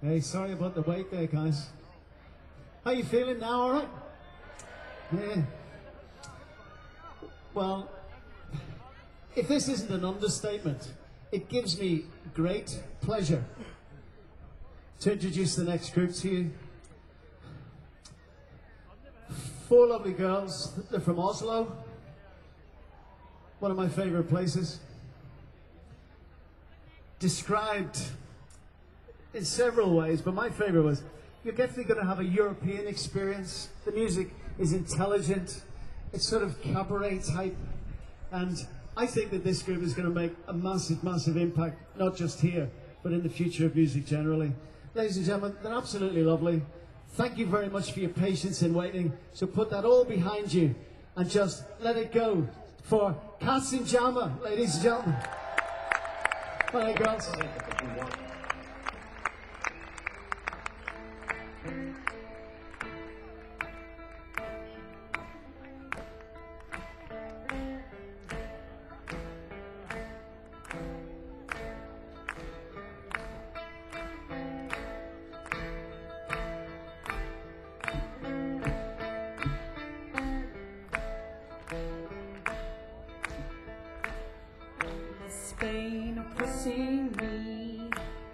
Hey, sorry about the wait there, guys. How you feeling now, all right? Yeah. Well, if this isn't an understatement, it gives me great pleasure to introduce the next group to you. Four lovely girls. They're from Oslo, one of my favorite places. Described in several ways, but my favorite was, you're definitely going to have a European experience. The music is intelligent, it's sort of cabaret type, and I think that this group is going to make a massive, massive impact, not just here, but in the future of music generally. Ladies and gentlemen, they're absolutely lovely. Thank you very much for your patience in waiting. So put that all behind you and just let it go for Katsin Jama, ladies and gentlemen. Hi, girls. Spain oppressing me,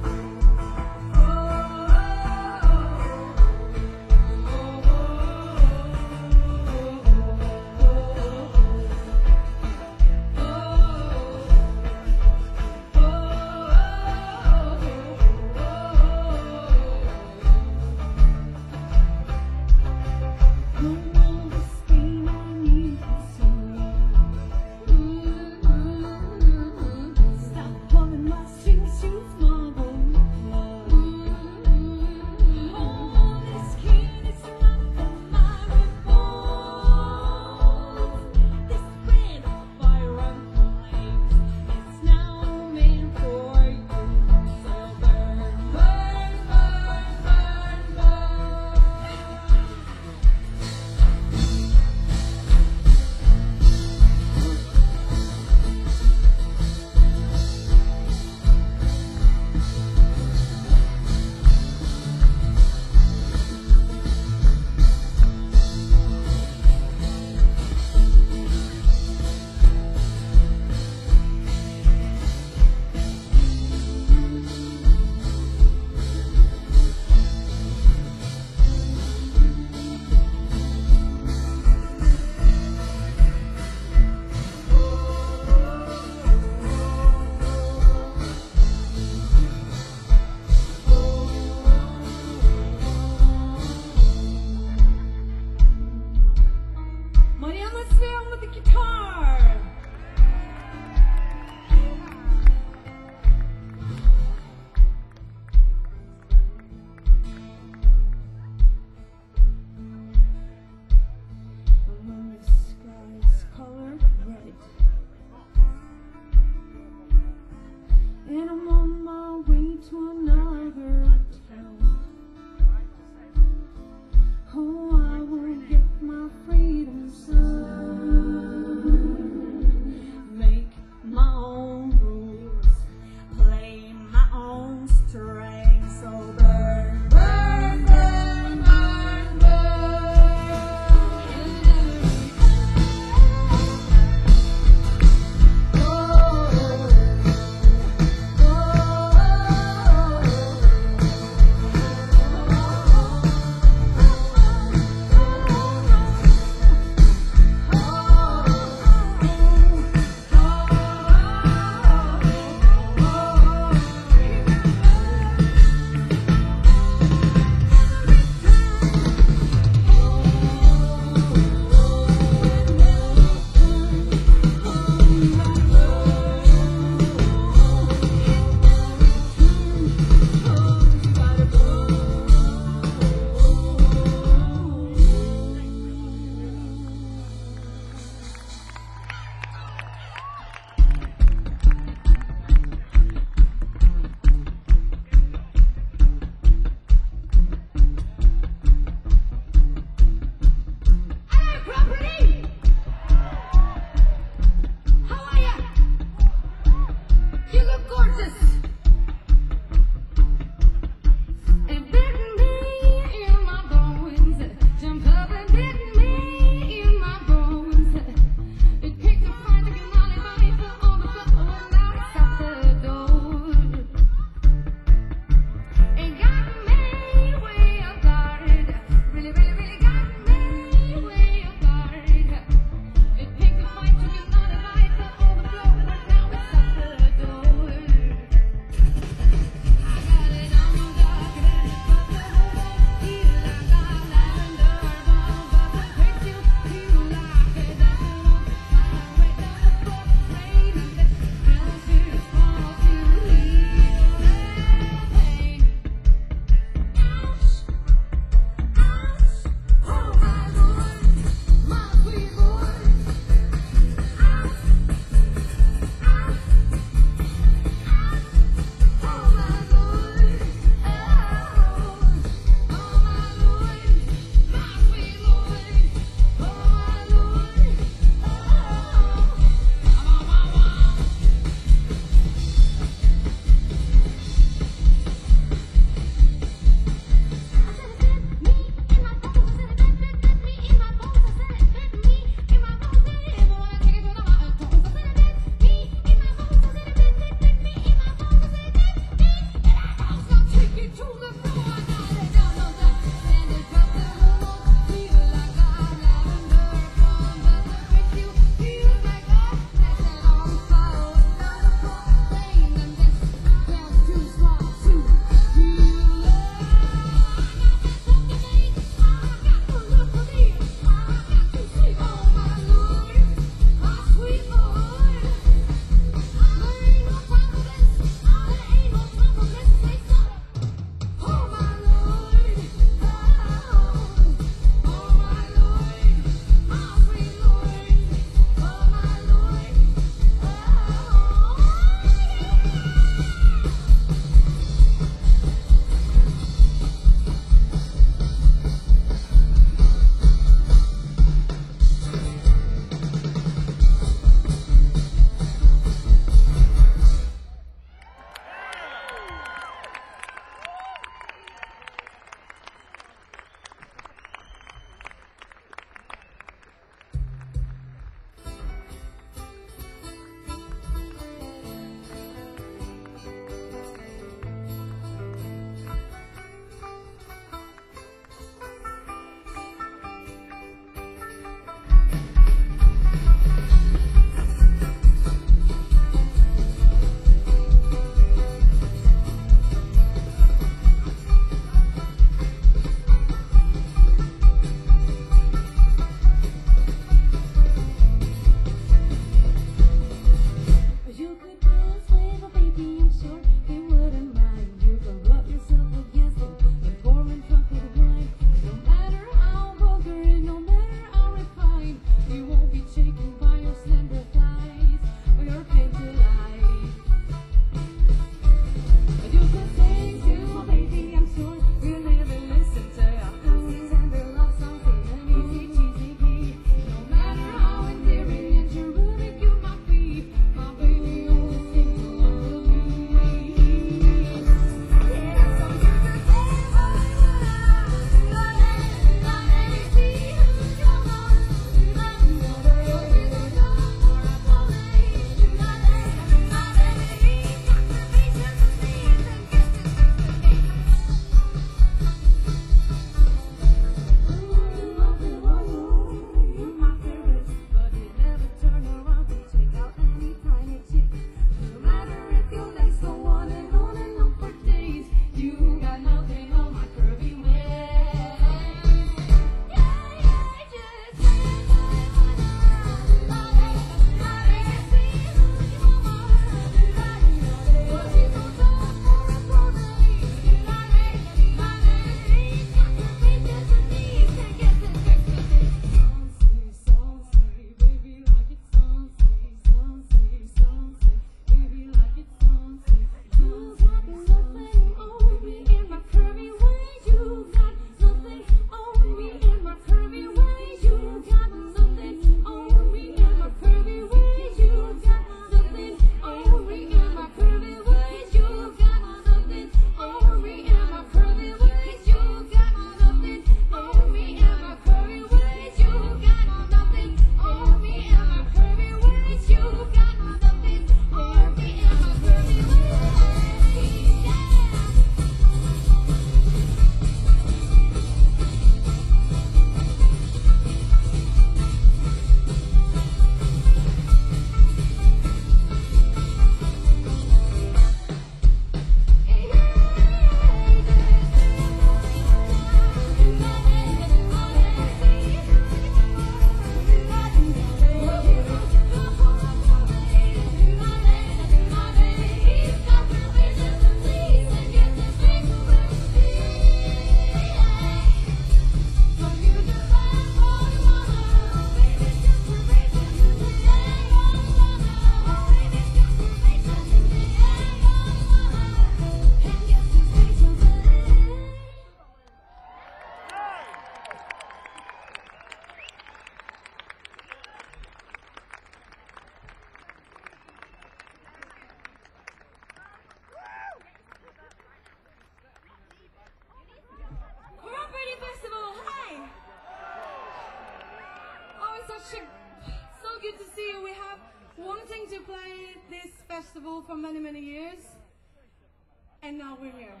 much. So good to see you. We have wanting to play this festival for many, many years, and now we're here.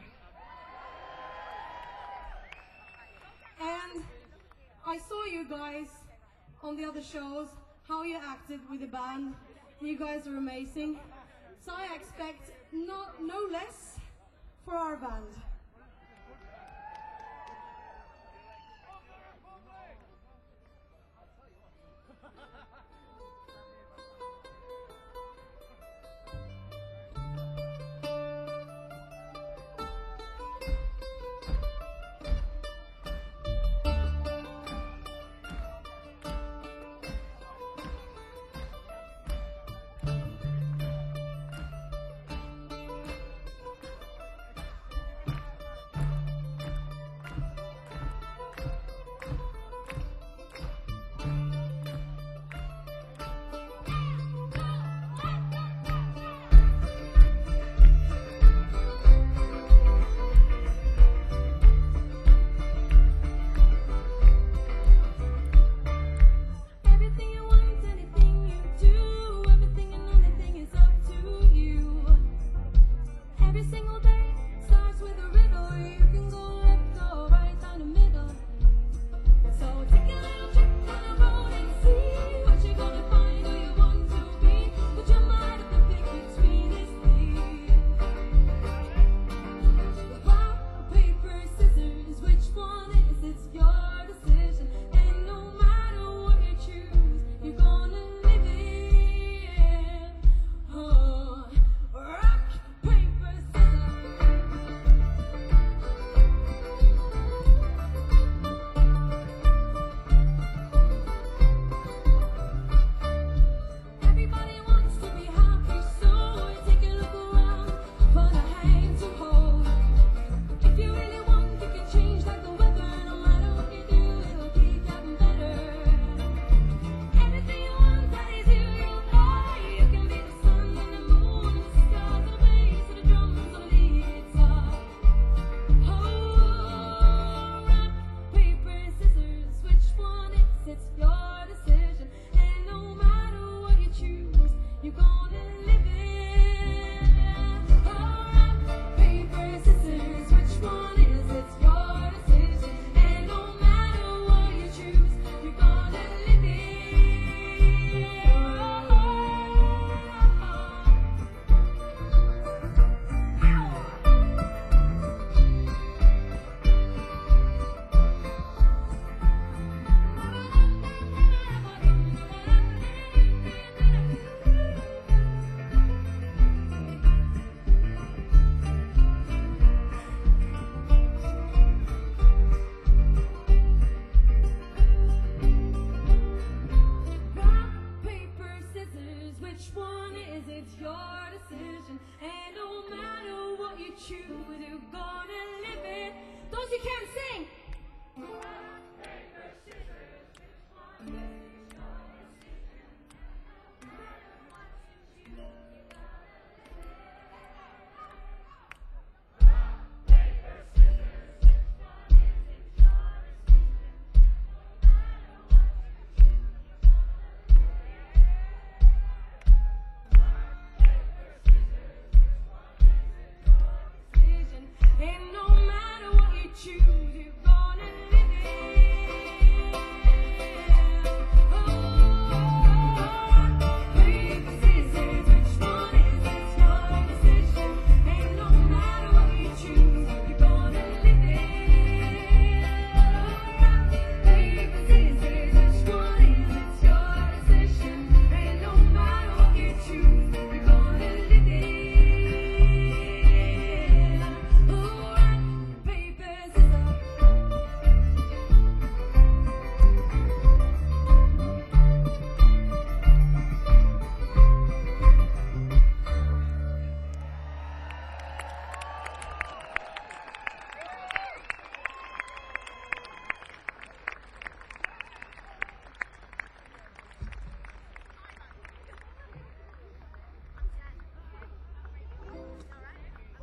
And I saw you guys on the other shows, how you acted with the band. You guys are amazing. So I expect no less for our band.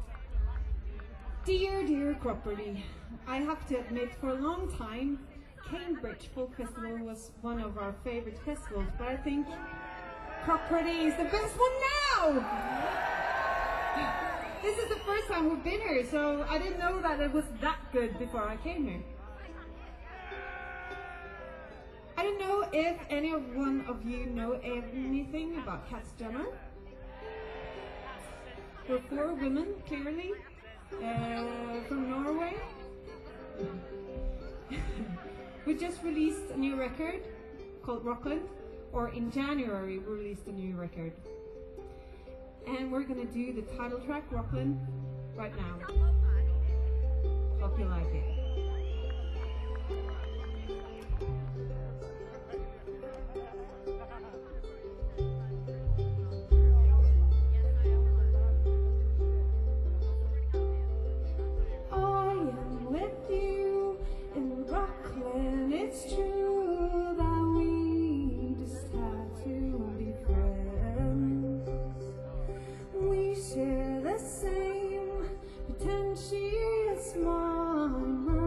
Dear Cropperty, I have to admit, for a long time, Cambridge Folk Festival was one of our favorite festivals, but I think Crock Party is the best one now! This is the first time we've been here, so I didn't know that it was that good before I came here. I don't know if any one of you know anything about Kat Jenner. We're 4 women, clearly, from Norway. We just released a new record called Rockland, or in January we released a new record. And we're gonna do the title track, Rockland, right now. Hope you like it. I am with you in Rockland, it's true that we just have to be friends. We share the same potential, it's mine.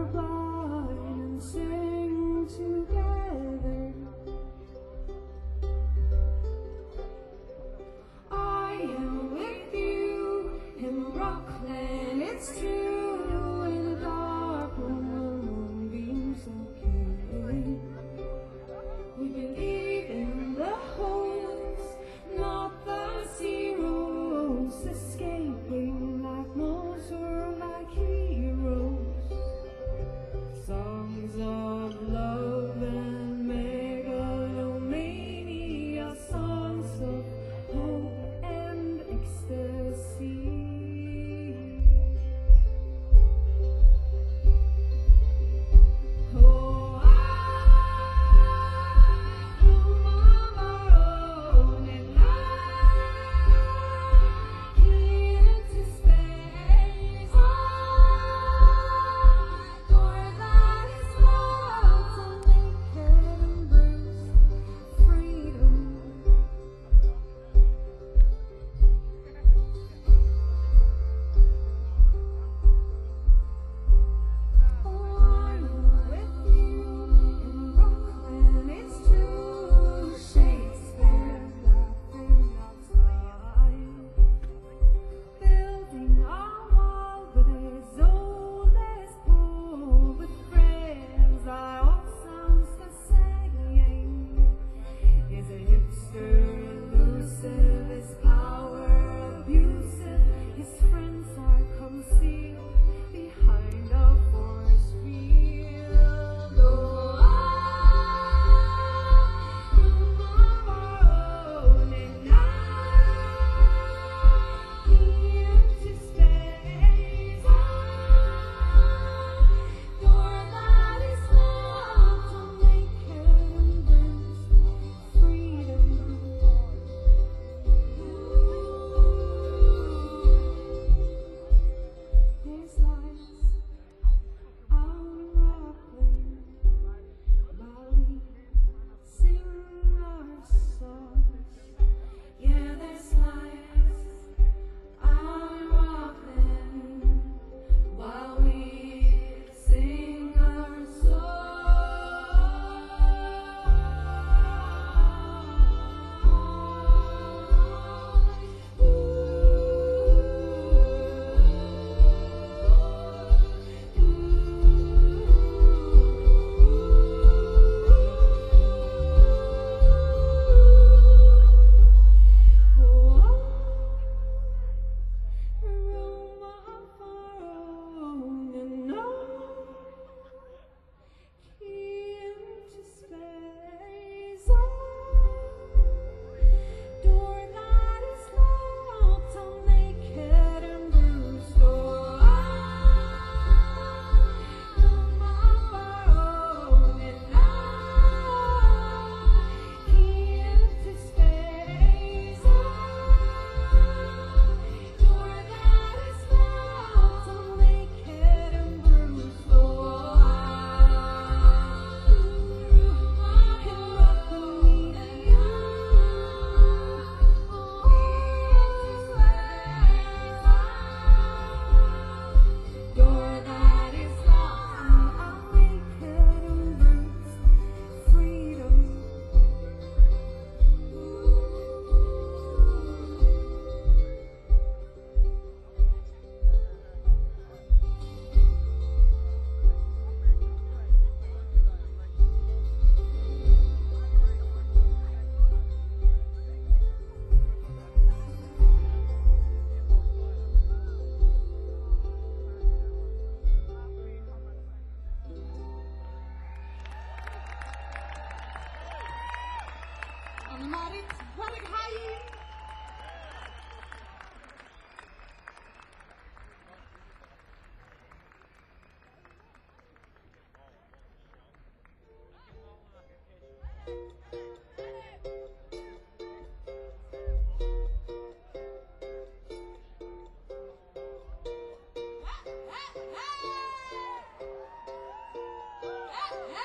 Anne-Marit Bergheim.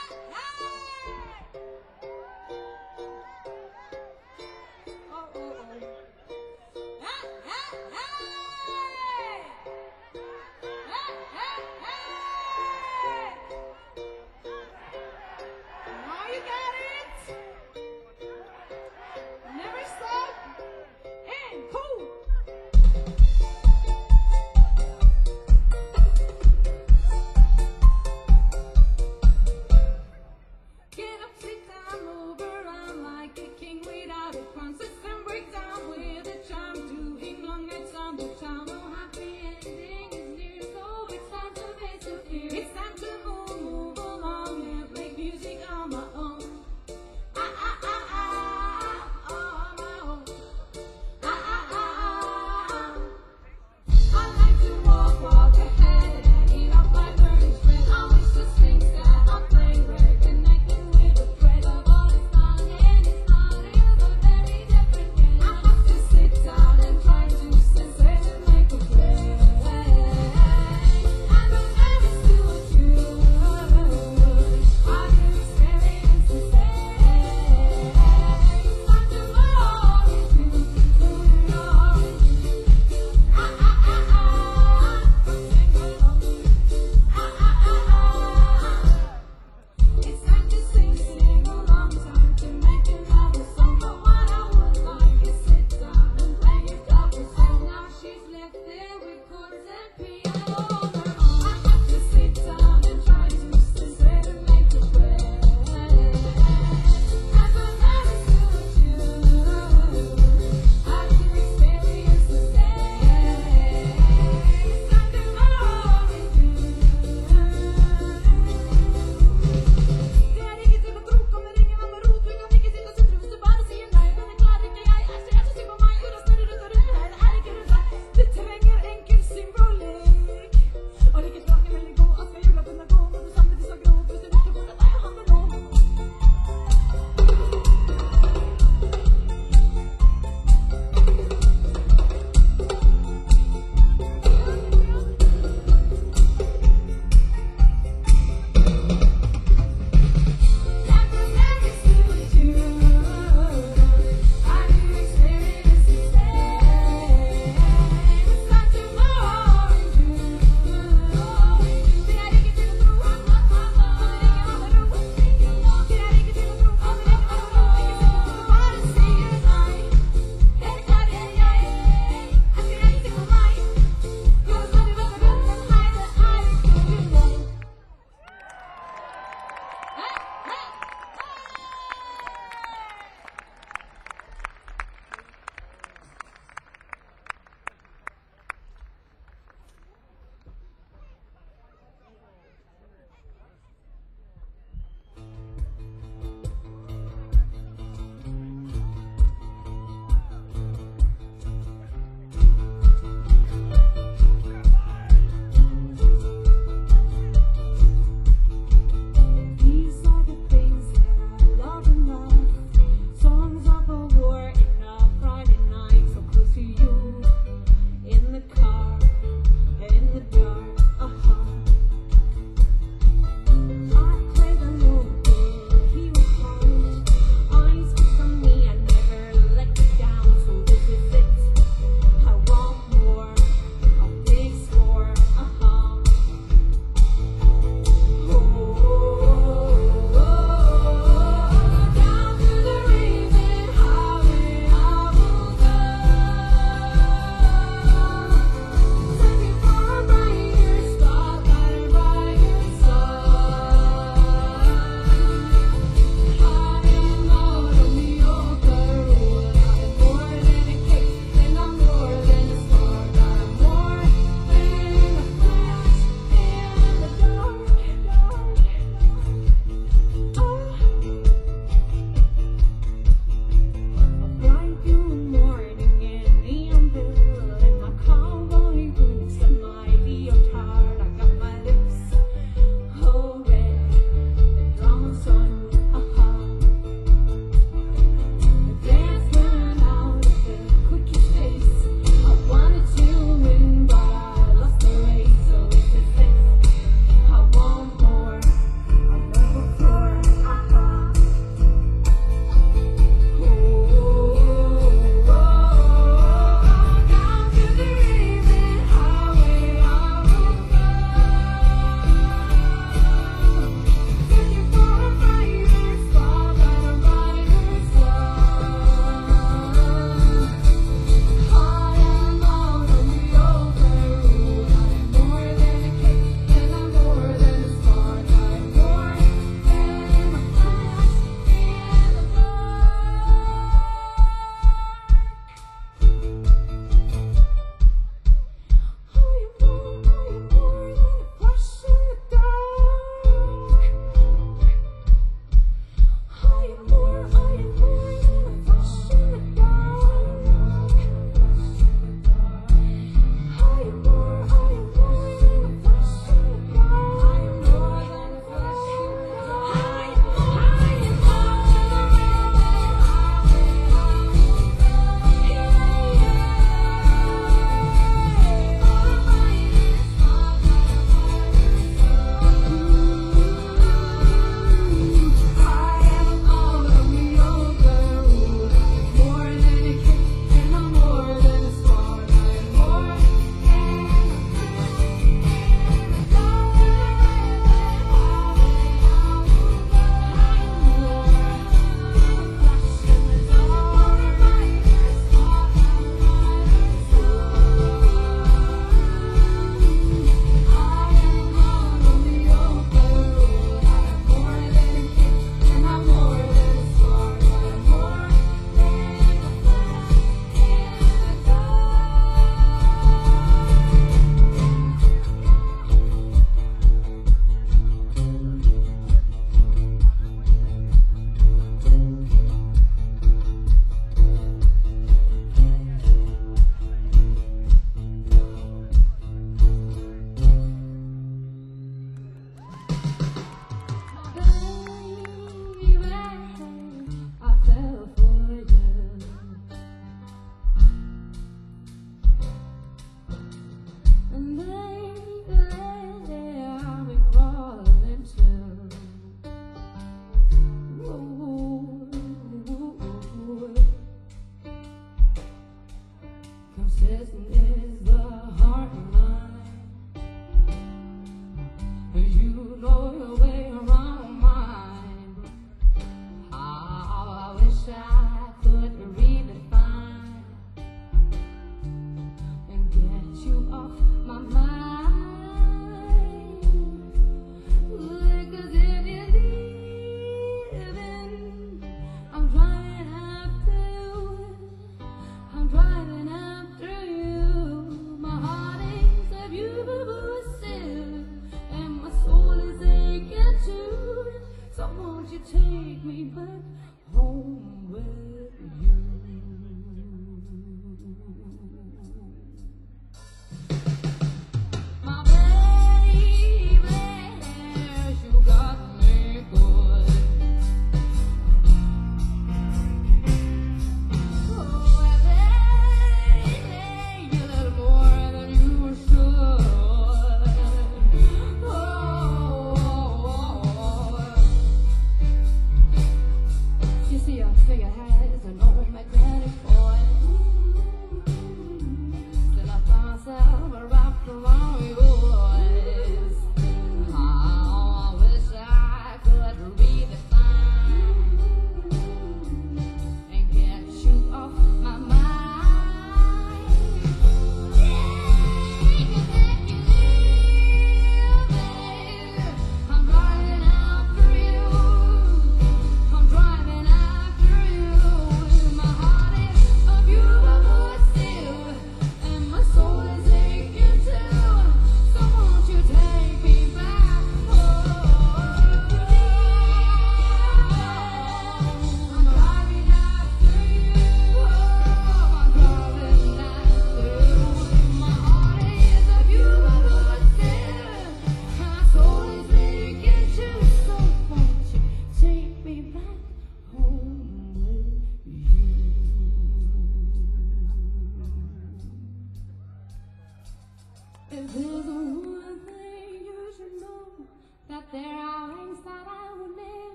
Oh, oh, oh.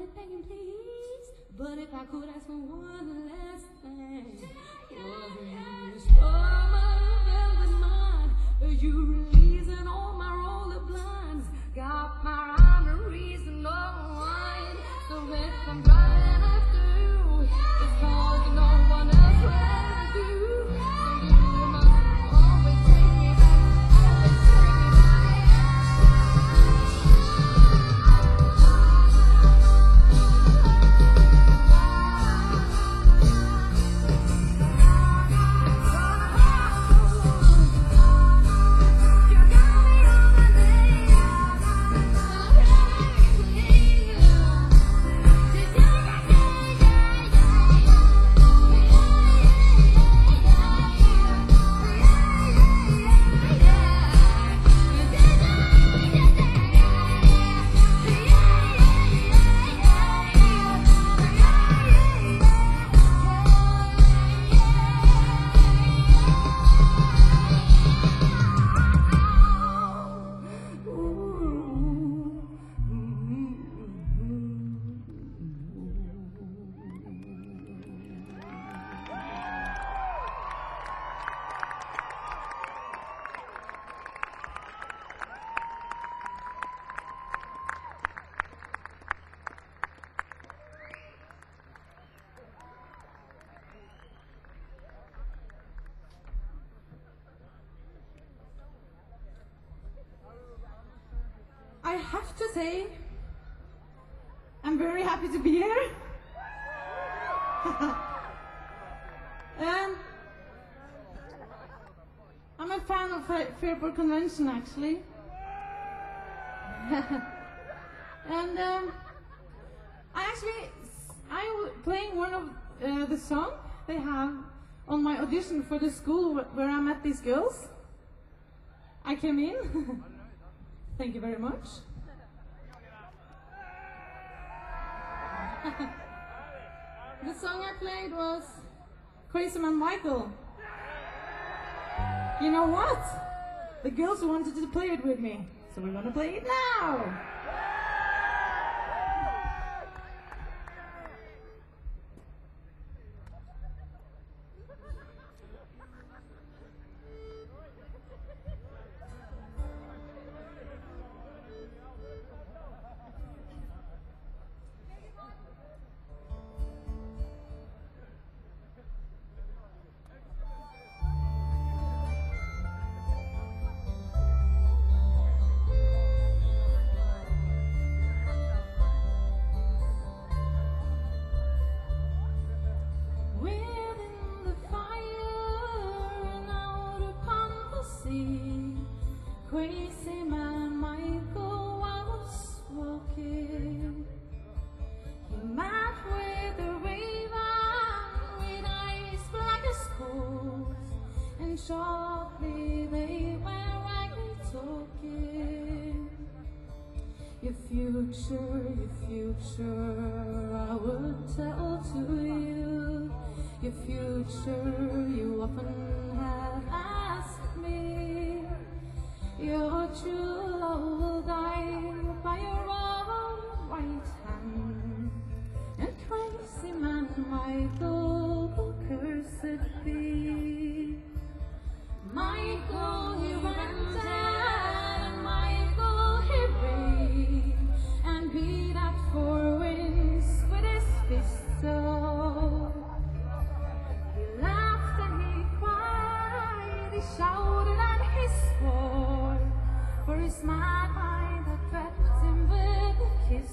started begging, please. But if I could ask for one last thing, was you restore my velvet mind? Are you releasing all my roller blinds? Got my armories and no wine. So if I'm driving after you, it's cause no one else will do. So you must always take me back, always take me I have to say, I'm very happy to be here. I'm a fan of Fairport Convention, actually. And I playing one of the songs they have on my audition for the school where I met these girls. I came in. Thank you very much. The song I played was Crazy Man Michael. You know what? The girls wanted to play it with me, so we're gonna play it now. Crazy man Michael was walking. He met with a raven with eyes black as coals, and shortly they were rightly talking. Your future, I will tell to you. Your future, you often have asked me. Your true love will die by your own right hand, and crazy man Michael will cursed be. Michael, he went and Michael, he raved and beat at four winds with his fist. So he laughed and he cried, he shouted and he swore, for his mad mind had trapped him with a kiss.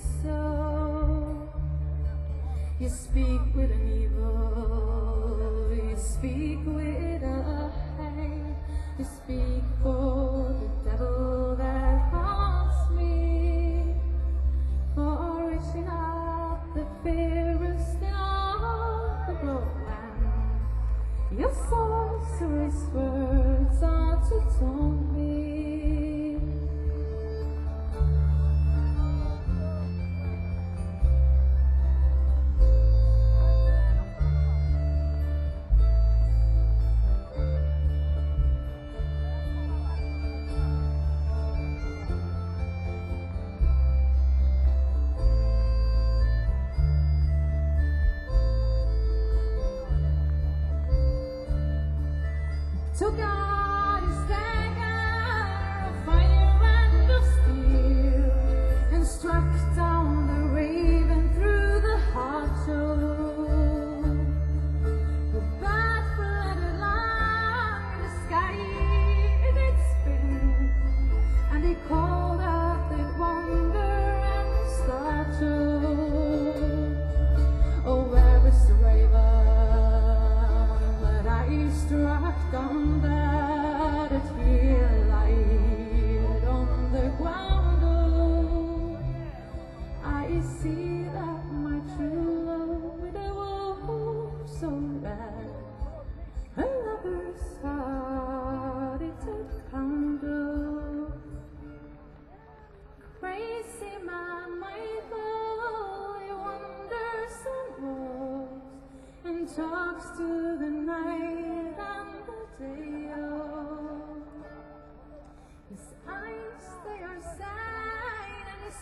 So you speak with an evil, you speak with a hate, you speak for the devil that haunts me, for reaching out the fairest in all the broad land. Your sorcerous words are to taunt me.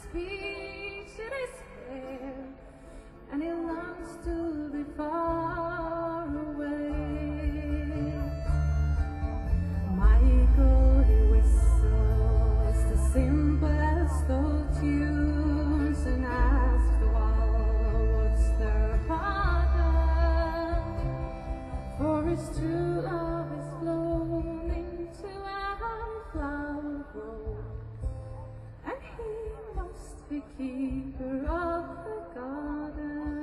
speech it is fair, and he longs to be far away. Michael, he whistles the simplest old tunes and asks the wall what's their father, for his true love is flown into a flower grove, and he must be keeper of the garden.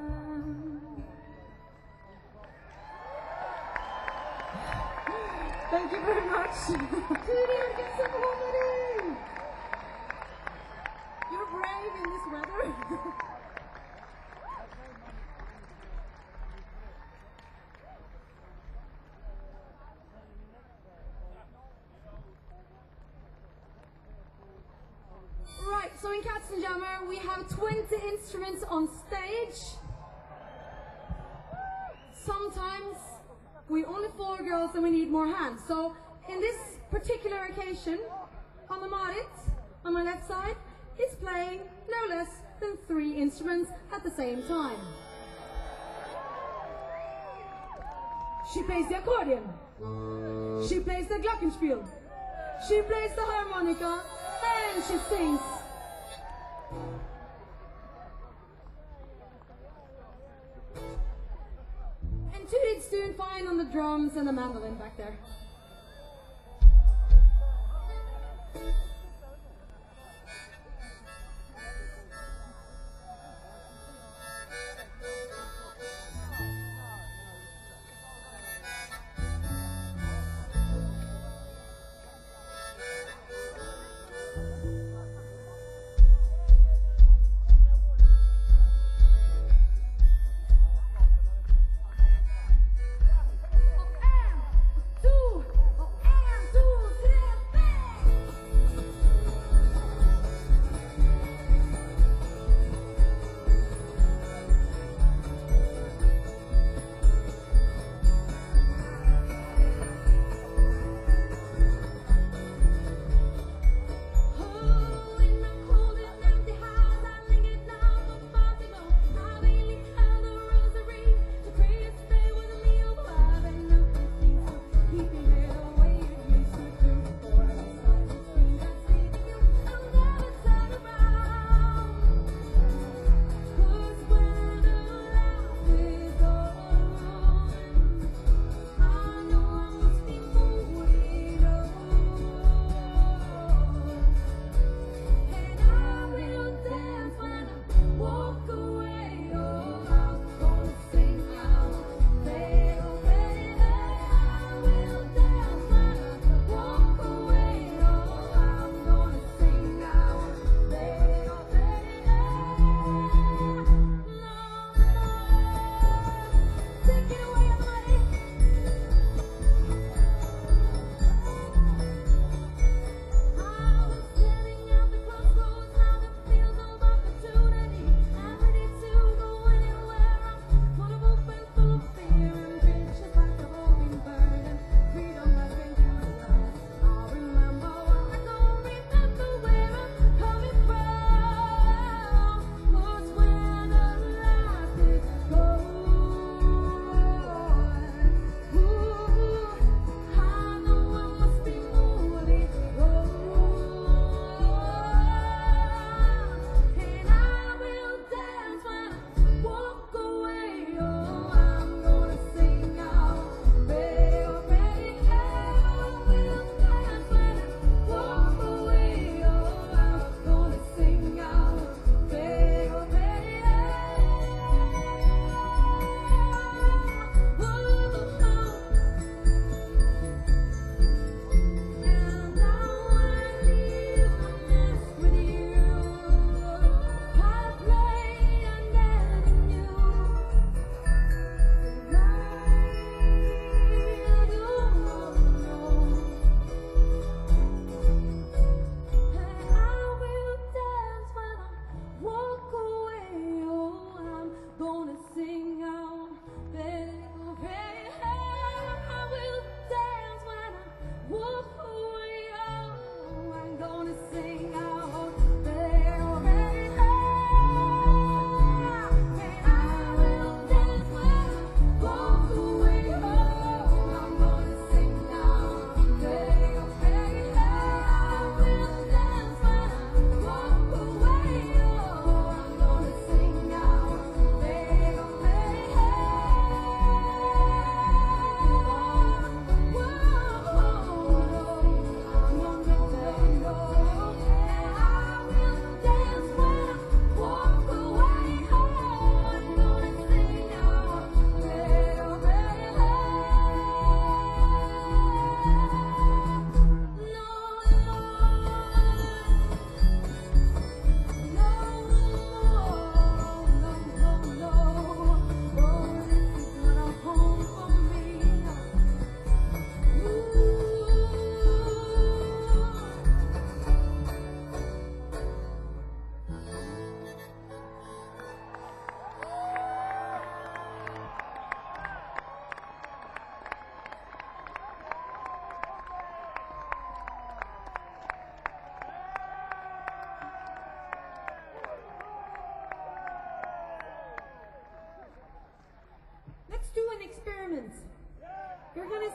Thank you very much. You're brave in this weather. Right, so in Katzenjammer we have 20 instruments on stage. Sometimes we're only 4 girls and we need more hands. So in this particular occasion, Anna Marit, on my left side, is playing no less than 3 instruments at the same time. She plays the accordion, she plays the glockenspiel, she plays the harmonica, and she sings. And Tudit's doing fine on the drums and the mandolin back there. Two.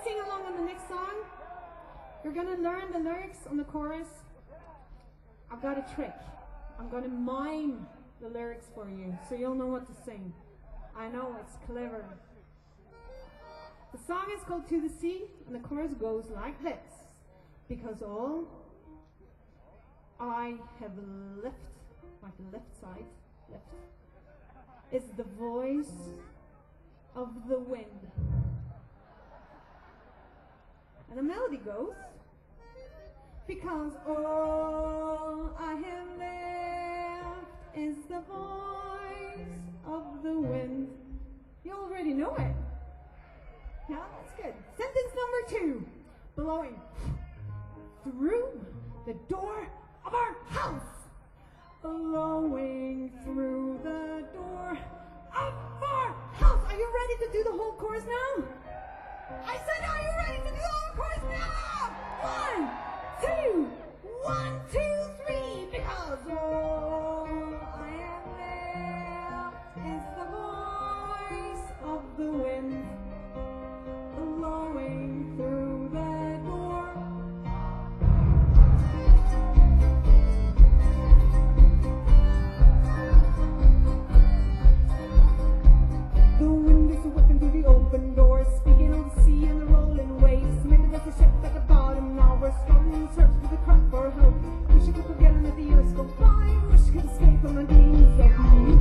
sing along on the next song. You're gonna learn the lyrics on the chorus. I've got a trick. I'm gonna mime the lyrics for you so you'll know what to sing. I know, it's clever. The song is called To the Sea, and the chorus goes like this. Because all I have left, like the left side, left, is the voice of the wind. And the melody goes, because all I have left is the voice of the wind. You already know it. Yeah, that's good. Sentence number 2. Blowing through the door of our house. Blowing through the door of our house. Are you ready to do the whole chorus now? I said, are you ready to do the whole chorus now? 1, 2, 1, 2, 3. Because all I have left is the voice of the wind. Blowing through the door. The wind is whipping through the open doors, speaking of the sea and the rolling waves. Maybe there's a ship at the bottom now. We're strong in search for the crack for help. Wish I could forget and let the years go by. Wish I could escape from the demons of me.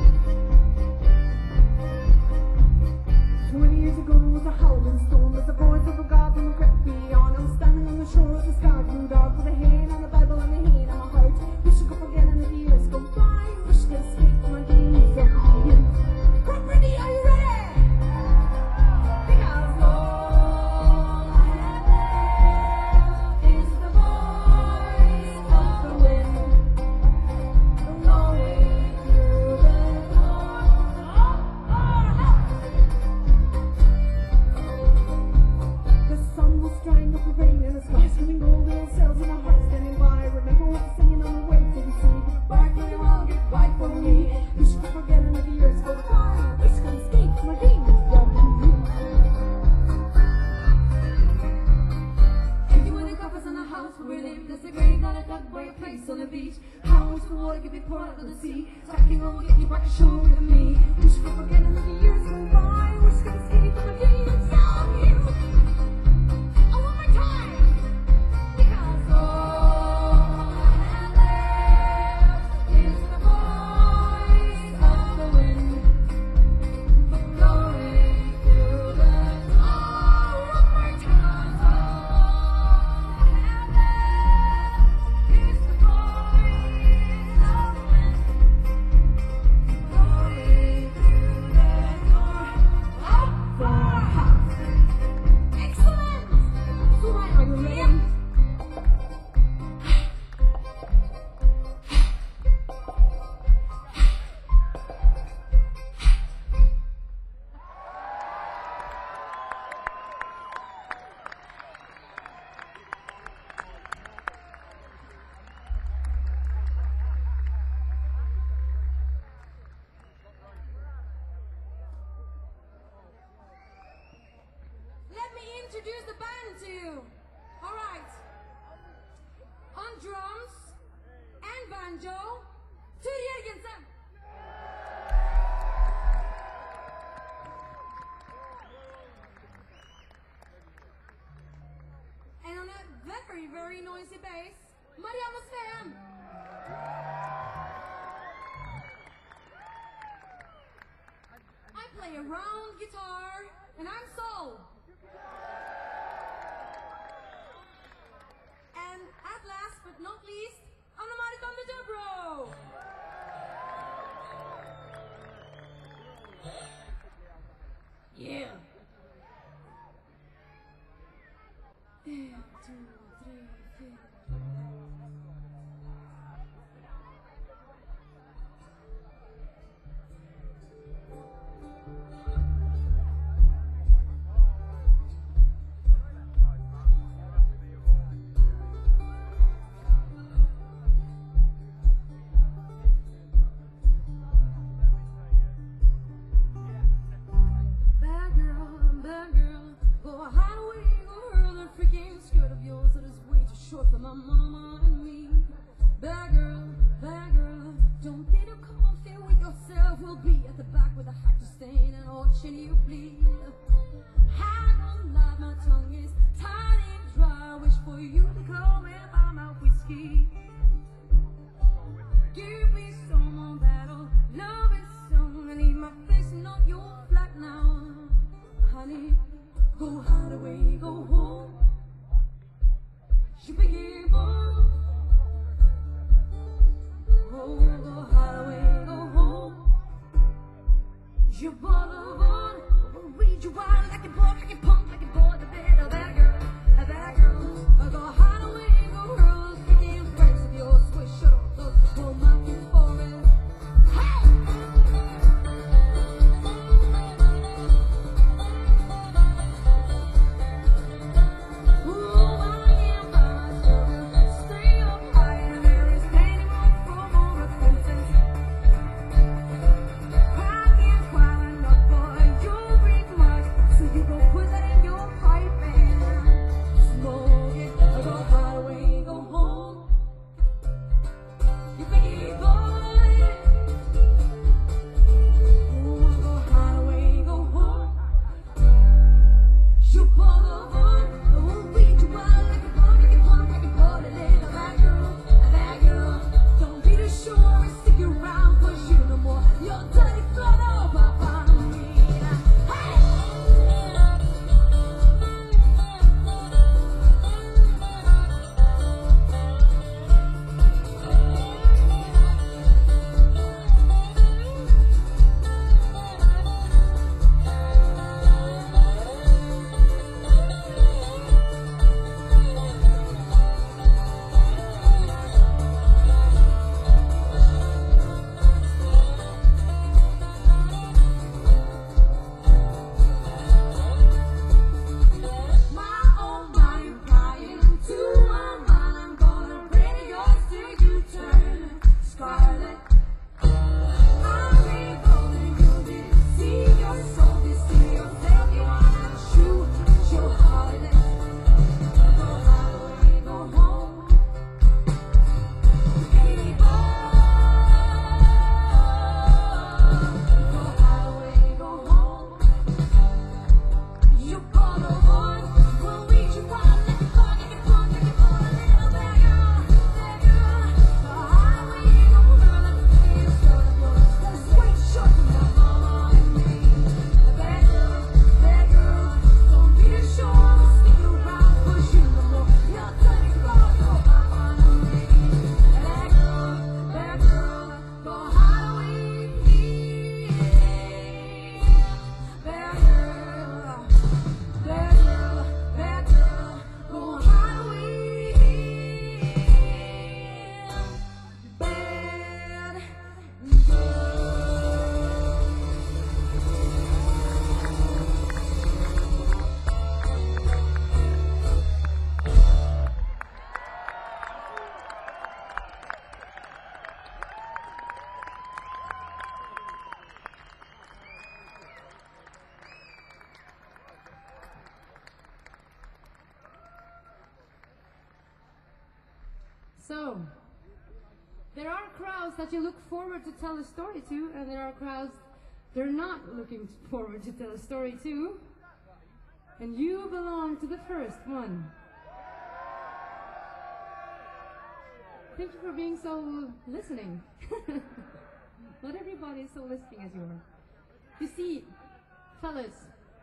20 years ago there was a howling storm, as the voice of a god and crept beyond. I was standing on the shore of the sky blue dark, with a hand on the Bible and a hand on my heart. Wish I could forget and let the years go by. Wish I could escape from my demons of me. Come ready, are you ready? Because all I have left is the voice of the wind, blowing through the door of our house. The sun was drying up the rain and the sky screaming golden cells in my heart standing by. Remember what the singing on the way to the sea. Goodbye for the world, goodbye for me. Wish I could forget and let the years go by. Wish I could escape from my demons from you. If you were the coppers in the house where we lived, there's a grave not a dug by a place on the beach. How much the water could be poured out of the sea? Tacking on, get you back ashore with me. Wish I could forget and let the years go by. Wish I could escape from my demons from you. Oh, one more time. Because all I have left is the voice of the wind, blowing through the door. One more time. All I have left is the voice of the wind, blowing through the door of our house. Excellent! So right, are you ready? Let me introduce the band to you. All right. On drums and banjo, Tur Jørgensen. And on a very, very noisy bass, Marianne Sveen. I play a round guitar, and I'm soul. And at last but not least, Anna-Marit on the dobro. Yeah. 1, 2, 3, 4. Bad girl, go hide away. mama and me. Bad girl, don't be too confident with yourself. We'll be at the back with a hack to stain and watching you bleed. I don't lie, my tongue is tied and dry. Wish for you to come and buy my whiskey. Give me someone that'll love it soon. I need my face not your flat now. Honey, go hide away, go home. You begin bold. Oh, go hide away, go home. You ball of on. We'll read you out like a boy, like a punk, like a boy, the bed of that girl, a bad girl. Go hide away, go girl. Speaking friends of yours, we should all go my performance. Hey! Ooh, I am by myself. Stay up high and there is plenty room for more repentance. I can't cry enough for your big much, so you go put that in your pipe and smoke it. Go hide away, go home. You big boy. Oh, go hide away, go home. You pull over, we'll beat you out like a punk, like a punk, like a boy, a little bad girl. Don't be too sure and stick around, 'cause you no more. You're dirty flat out, papa, me. Hey! My own mind crying to my mind. I'm gonna pray yours till you turn scarlet. I'll be golden, you didn't see your soul, deceive yourself. You are not true, you're heartless. Go hide away, go home. Hey, boy. Go hide away, go home. You call a boy, we'll read you out like a punk, like a punk, like a boy, a little bad girl. Go hide away, go girl, let me see you show the boy. That's way short from my mama and me. Bad girl, don't be too sure, stick around, 'cause you no more. You're dirty boy, go hide away. Bad girl, go hide away. Bad girl. Bad girl, go hide away. Bad girl. So, there are crowds that you look forward to tell a story to, and there are crowds they're not looking forward to tell a story to. And you belong to the first one. Thank you for being so listening. Not everybody is so listening as you are. You see, fellas,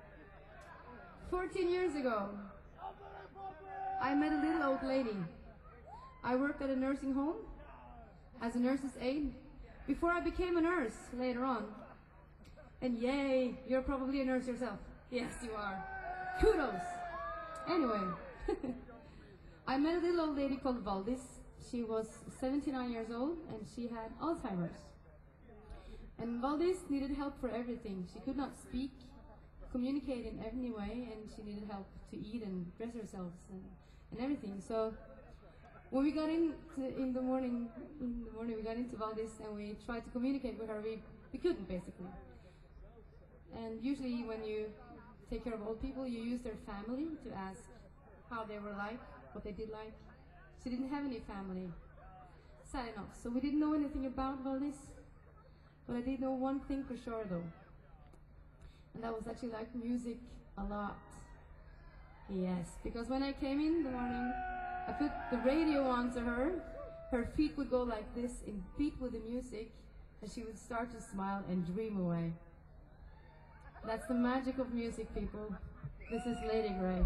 14 years ago, I met a little old lady. I worked at a nursing home as a nurse's aide before I became a nurse later on. And yay, you're probably a nurse yourself. Yes, you are. Kudos. Anyway, I met a little old lady called Valdis. She was 79 years old and she had Alzheimer's. And Valdis needed help for everything. She could not speak, communicate in any way, and she needed help to eat and dress herself and everything. So when we got in the morning, we got into Valdis and we tried to communicate with her. We couldn't, basically. And usually when you take care of old people, you use their family to ask how they were like, what they did like. She didn't have any family. Sad enough. So we didn't know anything about Valdis. But I did know one thing for sure though. And that was that she liked music a lot. Yes, because when I came in the morning, I put the radio on to her. Her feet would go like this in beat with the music, and she would start to smile and dream away. That's the magic of music, people. This is Lady Grey.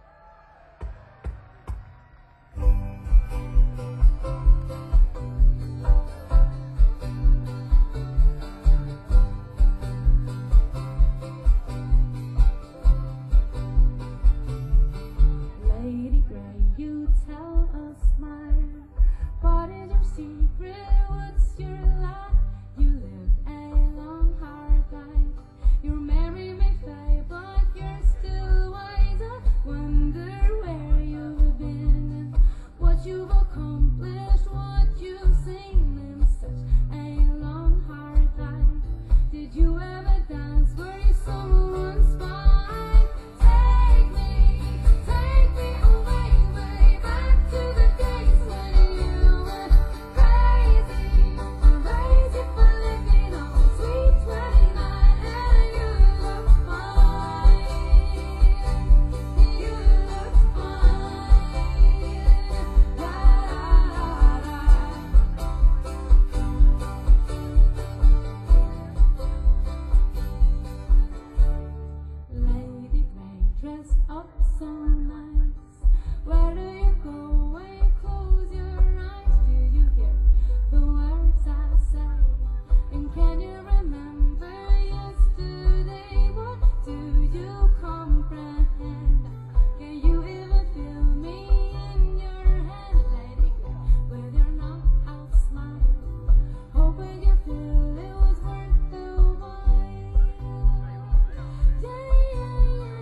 Lady Grey, you tell a smile. What is your secret? What's your lie? You live a long, hard life. You're married, my fae, but you're still wise. I wonder where you've been, what you've accomplished, what you've seen in such a long, hard life. Did you ever dance? Were you someone's spy? Take me away, way back to the days when you were crazy, crazy for living on sweet 29, and you look fine. You look fine. La la Lady Grey, dressed up so nice. Where do you go when you close your eyes? Do you hear the words I say? And can you remember yesterday? What do you comprehend? Can you even feel me in your hand, Lady Grey, with your knockout smile? Hoping you feel it was worth the while. Yeah, yeah,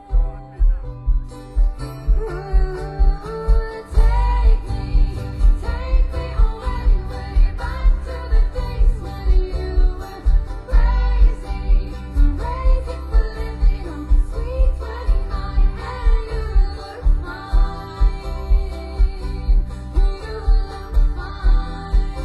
take me away, way back to the days when you were crazy, crazy for living on sweet 29, and you look fine. You look fine.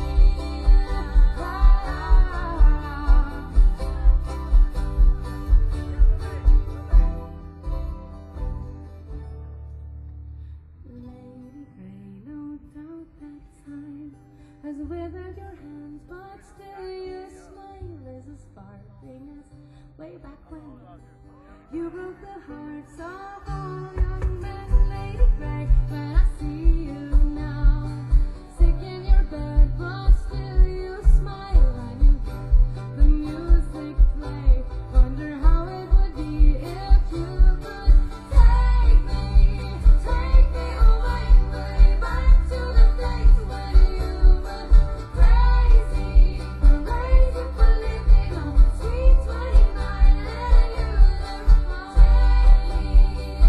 Lady Grey, no doubt that time has withered your hands, but still your smile is as sparkling as way back when you broke the hearts of all young men. Lady Grey, when I see you now, sick in your bed, but still you smile when you hear the music play. Wonder how it would be if you could take me away, way back to the days when you were crazy, crazy for living on sweet 29, and you look fine.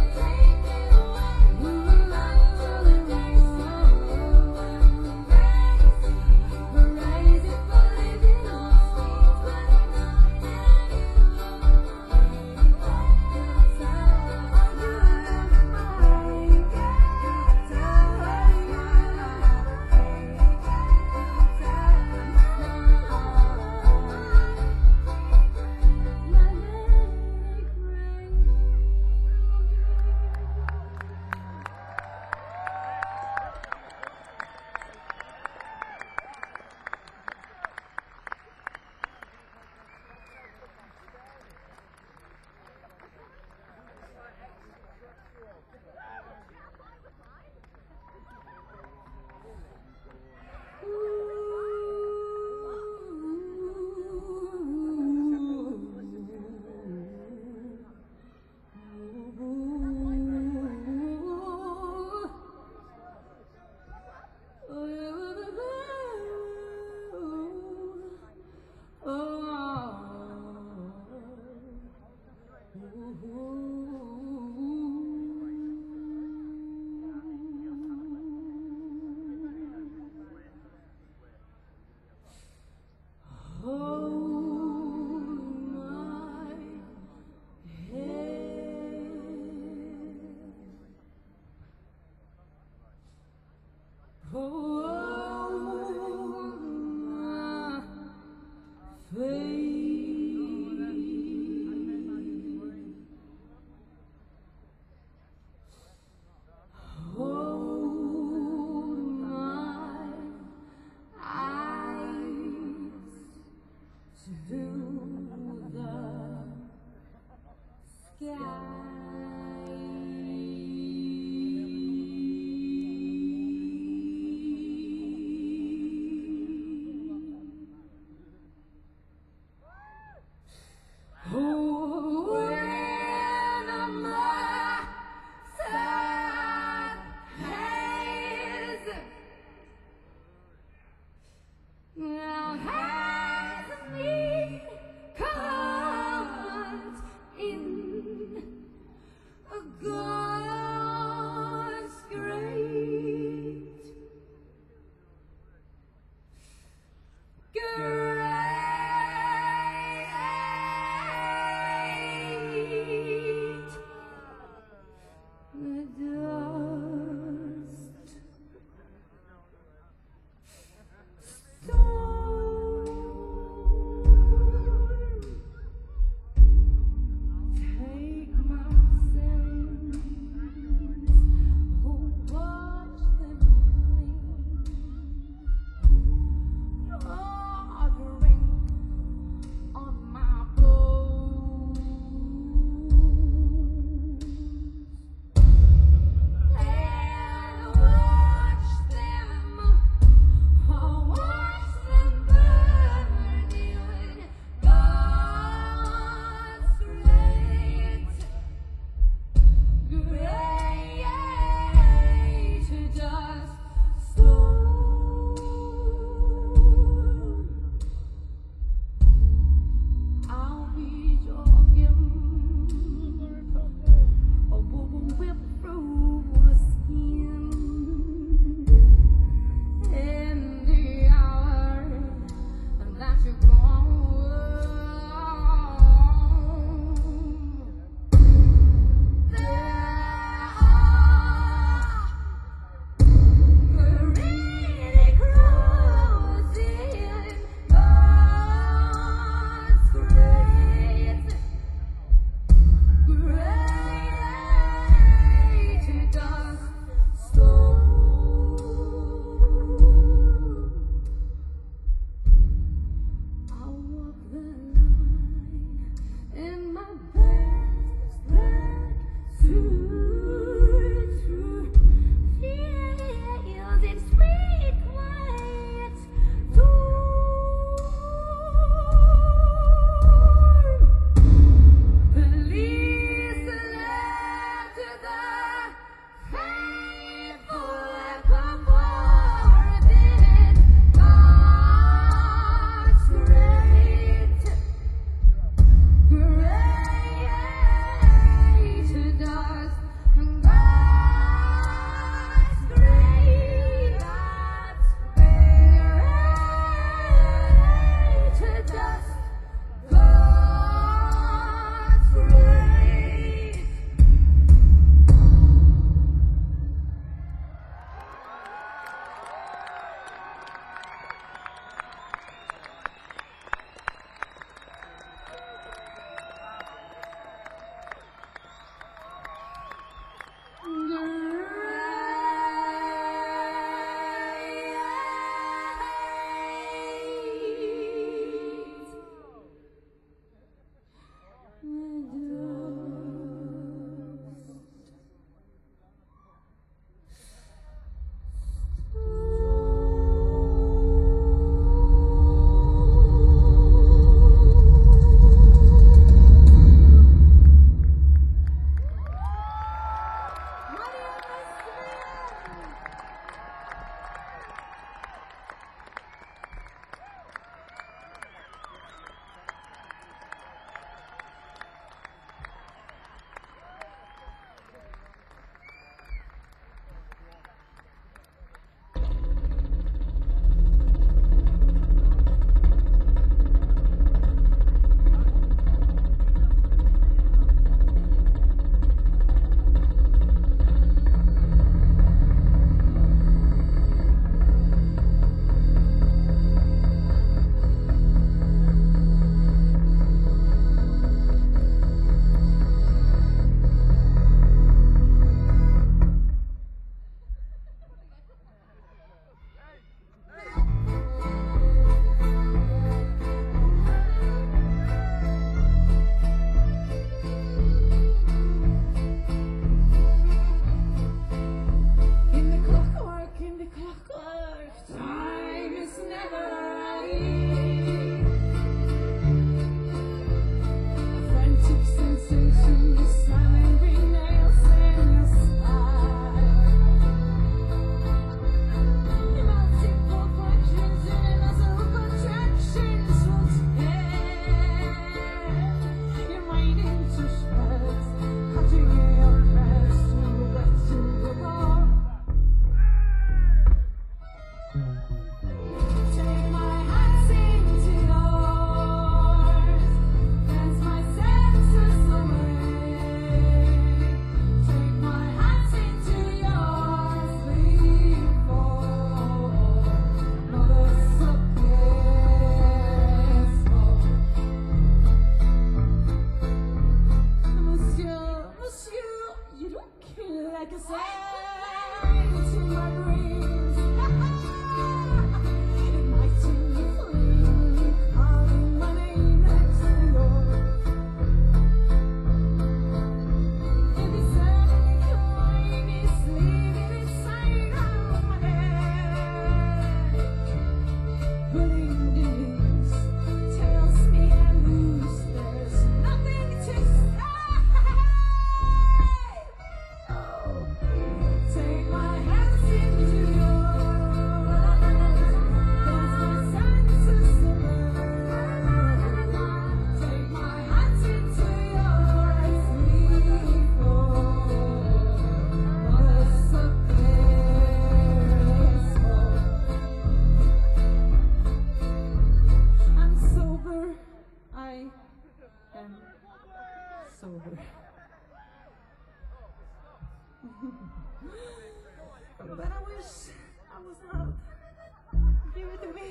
But I wish I was not. Give it to me.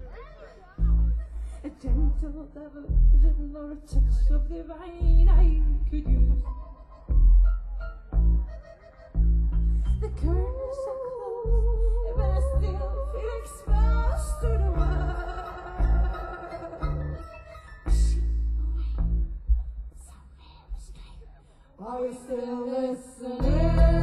A gentle diversion or a touch of divine I could use. The curtains are closed, but I still feel exposed to the world. Pushing away some very straight. Are we still listening?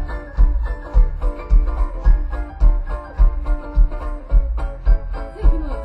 Taking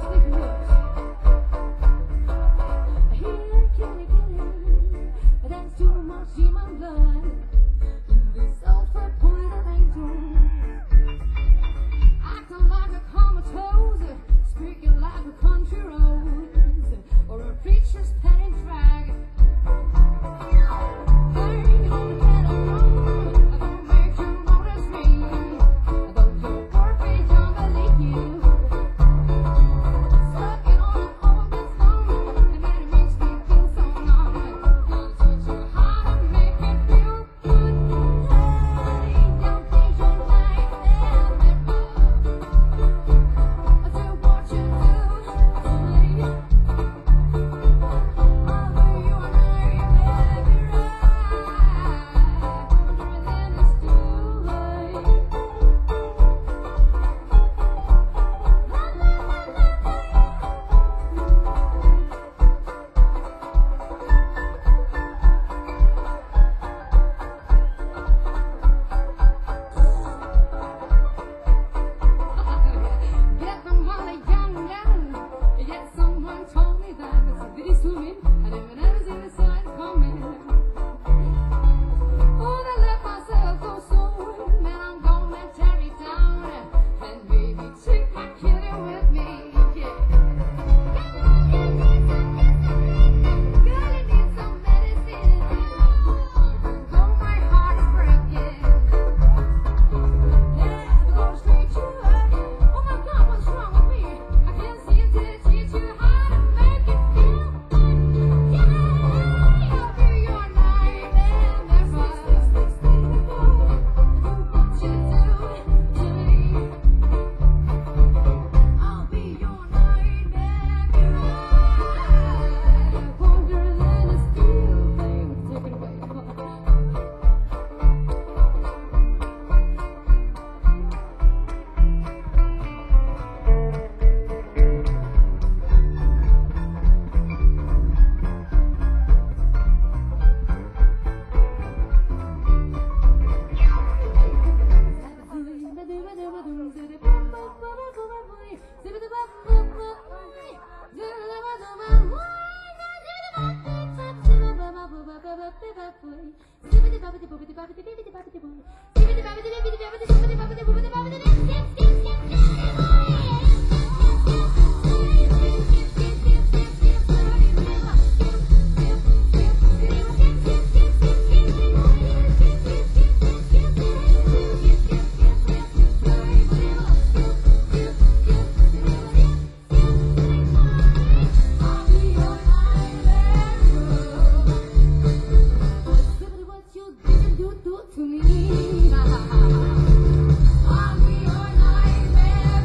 What you didn't do to me. I'll be your nightmare.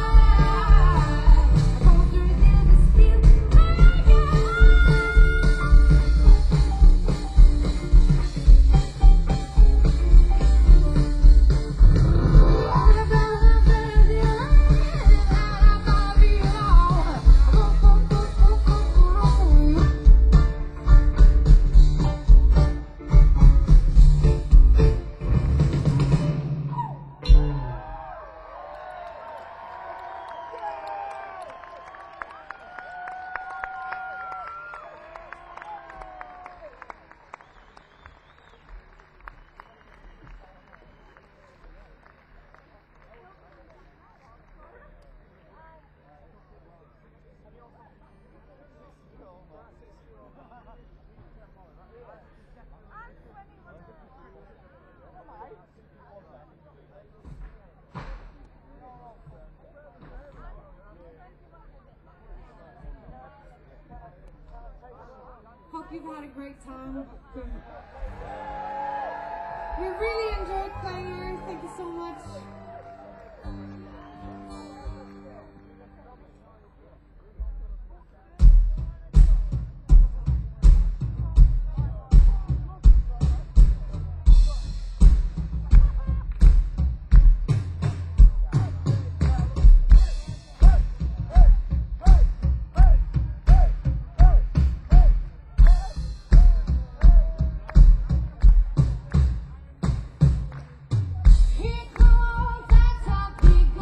Colder than the steel. Hope you've had a great time. We really enjoyed playing here. Thank you so much. Here comes that topic.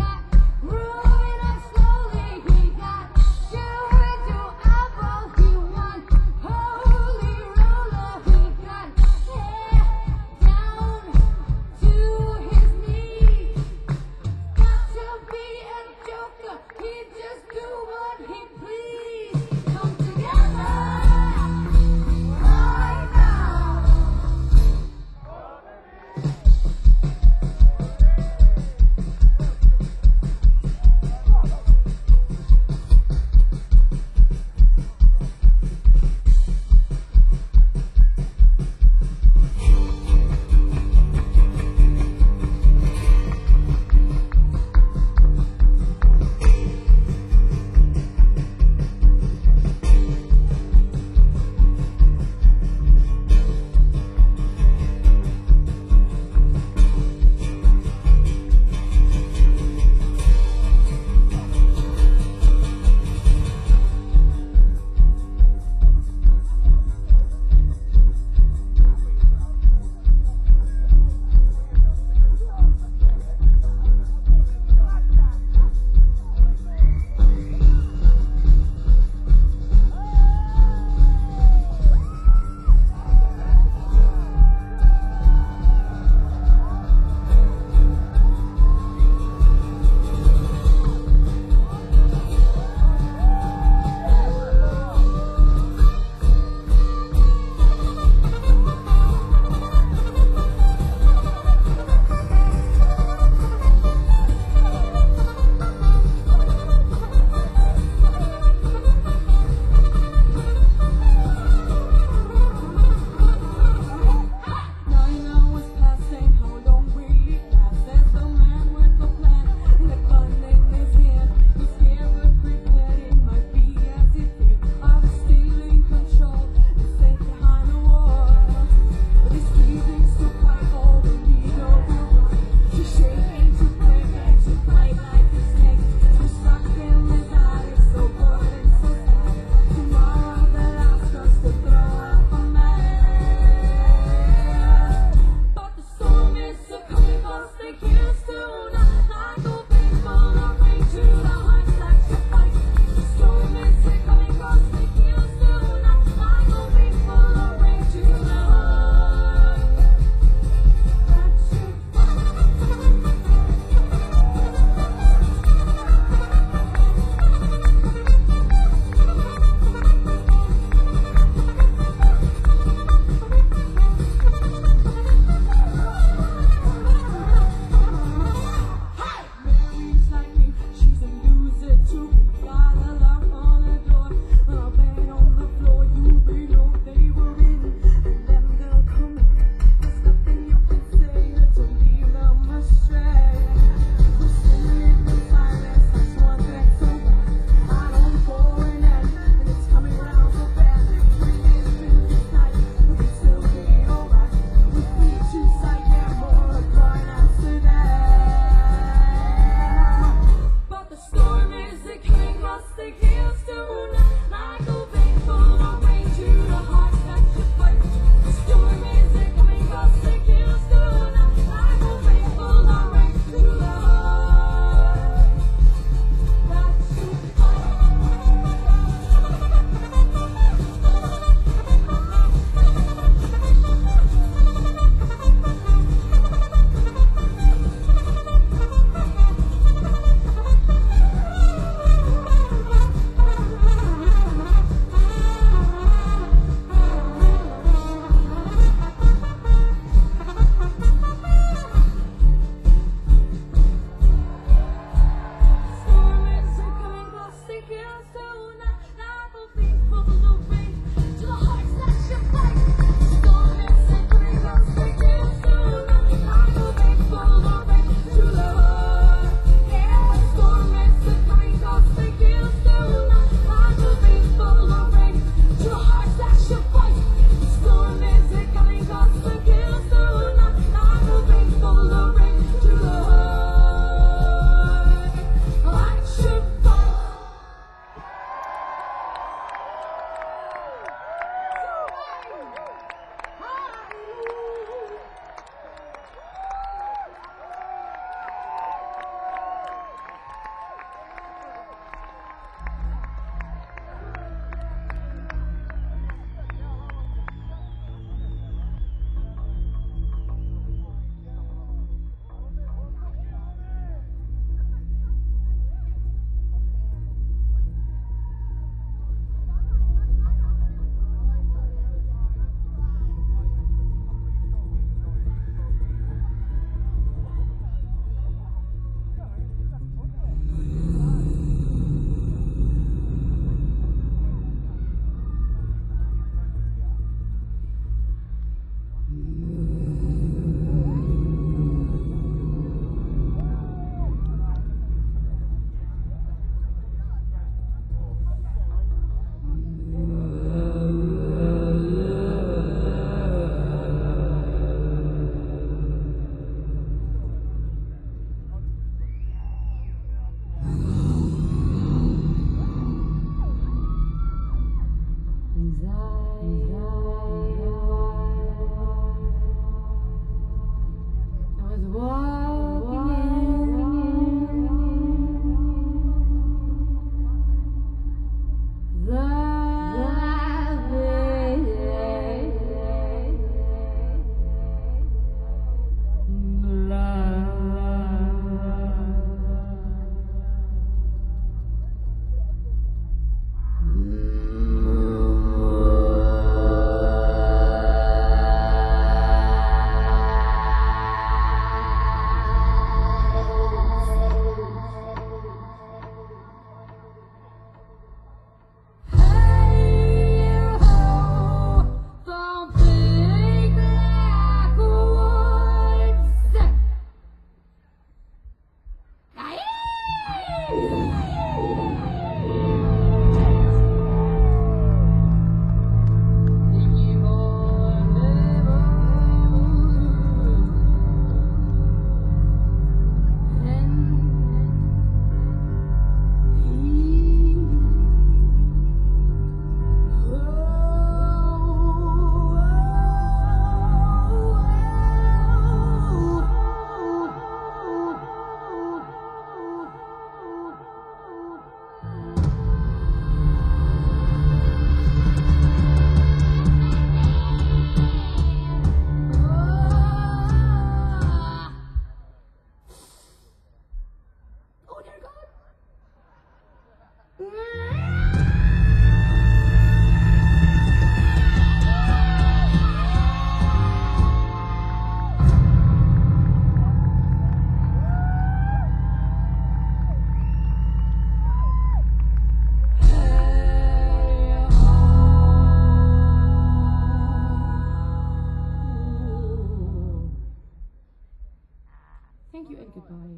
goodbye.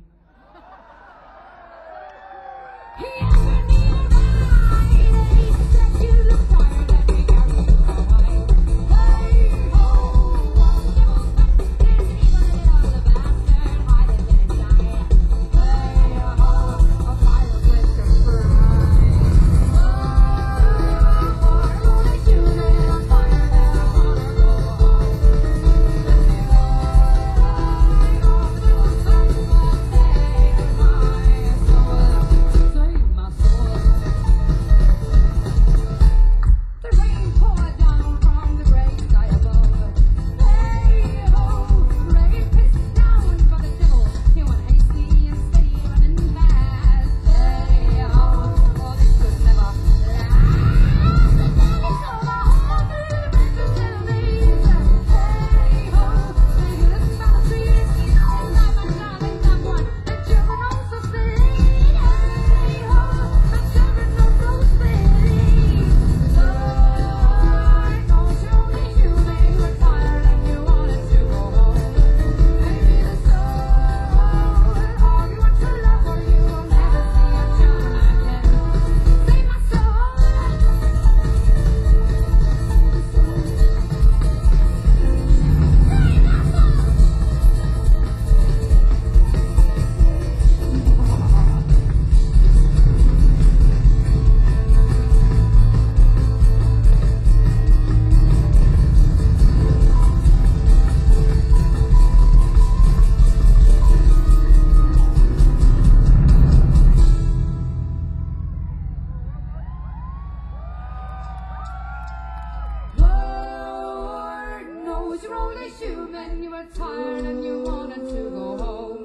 You're only human, you were tired and you wanted to go home.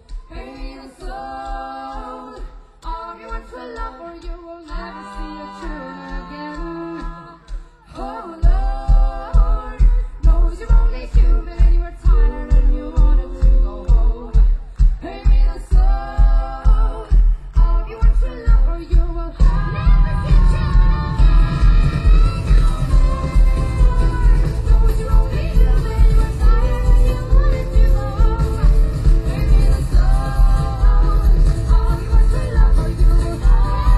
Pain and soul, are you want to love or you will never see your children again. Oh Lord, knows you're only human and you were tired and you wanted to go home. Pain and soul, are you want to love or you will never see your children again. Knows you're only human, you were tired and you wanted to go home. Pain and soul, are you want to love or you will never see your children again.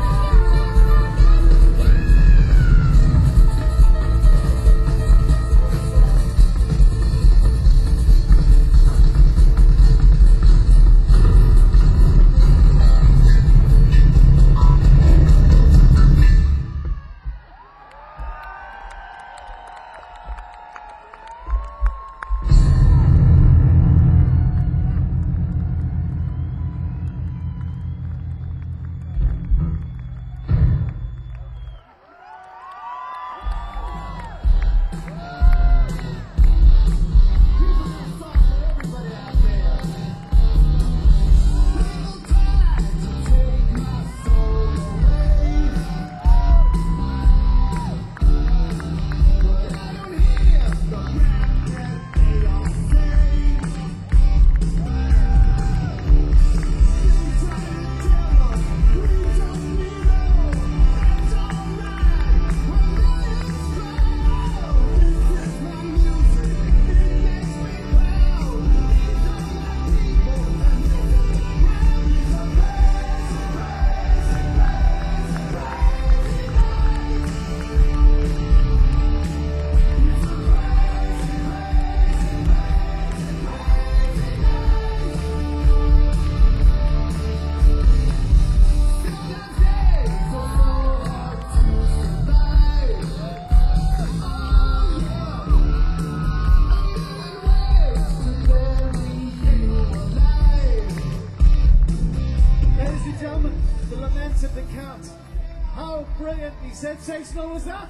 Ladies and gentlemen, the Lament of the Cat. How brilliantly sensational was that?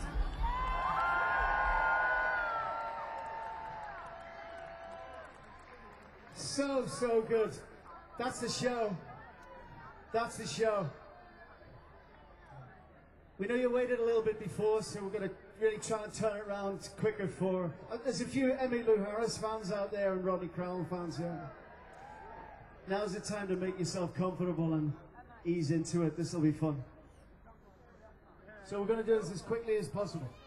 So good. That's the show. That's the show. We know you waited a little bit before, so we're going to really try and turn it around quicker for... there's a few Emmylou Harris fans out there and Rodney Crowell fans here. Now's the time to make yourself comfortable and ease into it. This will be fun. So we're going to do this as quickly as possible.